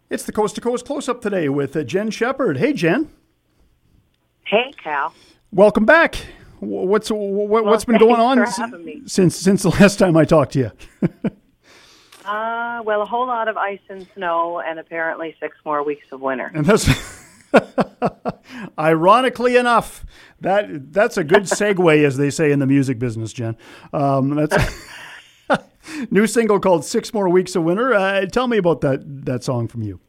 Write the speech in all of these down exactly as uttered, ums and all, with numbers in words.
It's the Coast to Coast Close-Up today with uh, Jen Shepherd. Hey, Jen. Hey, Cal. Welcome back. What's what, Well, what's been going on thanks for having me. since since the last time I talked to you? Uh, well, a whole lot of ice and snow, and apparently six more weeks of winter. And that's ironically enough, that that's a good segue, as they say in the music business, Jen. Um, that's new single called Six More Weeks of Winter. Uh, tell me about that that song from you.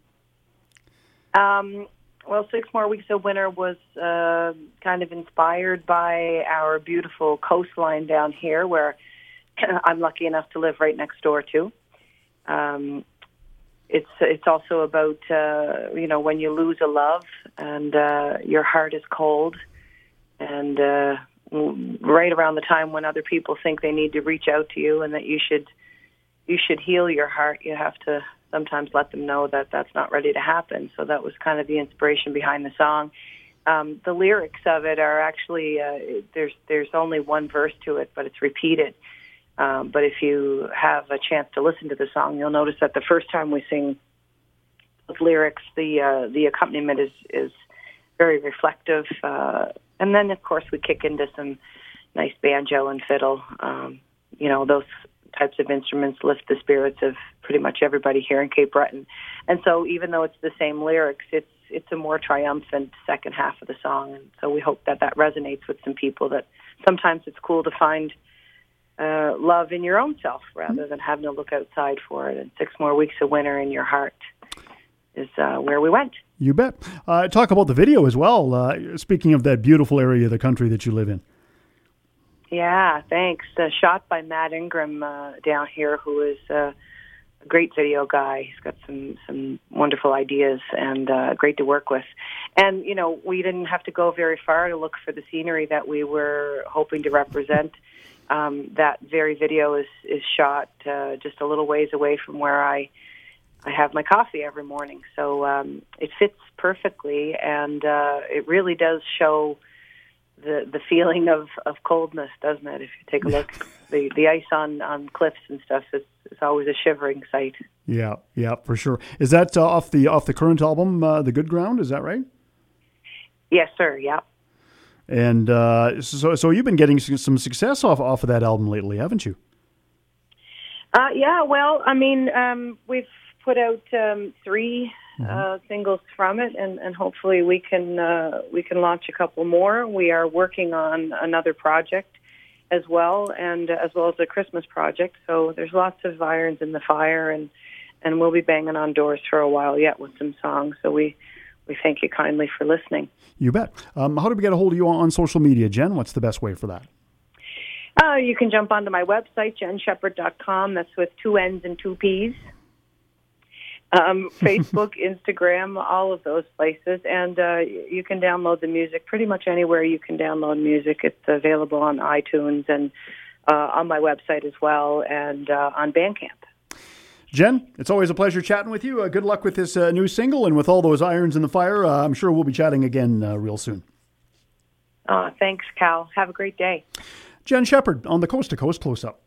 Um, well, Six More Weeks of Winter was uh, kind of inspired by our beautiful coastline down here, where I'm lucky enough to live right next door to. Um, it's it's also about uh, you know, when you lose a love and uh, your heart is cold, and uh, right around the time when other people think they need to reach out to you and that you should you should heal your heart, you have to sometimes let them know that that's not ready to happen. So that was kind of the inspiration behind the song. Um, the lyrics of it are actually uh, there's there's only one verse to it, but it's repeated. Um, but if you have a chance to listen to the song, you'll notice that the first time we sing with lyrics, the uh, the accompaniment is is very reflective, uh, and then of course we kick into some nice banjo and fiddle. Um, you know, those types of instruments lift the spirits of pretty much everybody here in Cape Breton. And so, even though it's the same lyrics, it's it's a more triumphant second half of the song. And so we hope that that resonates with some people. That sometimes it's cool to find Uh, love in your own self rather than having to look outside for it. And Six More Weeks of Winter in Your Heart is uh, where we went. You bet. Uh, talk about the video as well. Uh, speaking of that beautiful area of the country that you live in. Yeah, thanks. Uh, shot by Matt Ingram uh, down here, who is uh, a great video guy. He's got some, some wonderful ideas and uh, great to work with. And, you know, we didn't have to go very far to look for the scenery that we were hoping to represent. Um, that very video is, is shot uh, just a little ways away from where I I have my coffee every morning. So um, it fits perfectly, and uh, it really does show the the feeling of, of coldness, doesn't it? If you take a look, the, the ice on, on cliffs and stuff, it's, it's always a shivering sight. Yeah, yeah, for sure. Is that uh, off the off the current album, uh, The Good Ground? Is that right? Yes, sir. Yeah. And uh, so, so you've been getting some success off off of that album lately, haven't you? Uh, yeah. Well, I mean, um, we've put out um, three mm-hmm. uh, singles from it, and, and hopefully we can uh, we can launch a couple more. We are working on another project as well, and uh, as well as a Christmas project. So there's lots of irons in the fire, and and we'll be banging on doors for a while yet with some songs. So we. We thank you kindly for listening. You bet. Um, how do we get a hold of you on, on social media, Jen? What's the best way for that? Uh, you can jump onto my website, jen shepherd dot com. That's with two N's and two P's. Um, Facebook, Instagram, all of those places. And uh, you can download the music pretty much anywhere you can download music. It's available on iTunes and uh, on my website as well, and uh, on Bandcamp. Jen, it's always a pleasure chatting with you. Uh, good luck with this uh, new single and with all those irons in the fire. Uh, I'm sure we'll be chatting again uh, real soon. Uh, thanks, Cal. Have a great day. Jen Shepherd on the Coast to Coast Close-Up.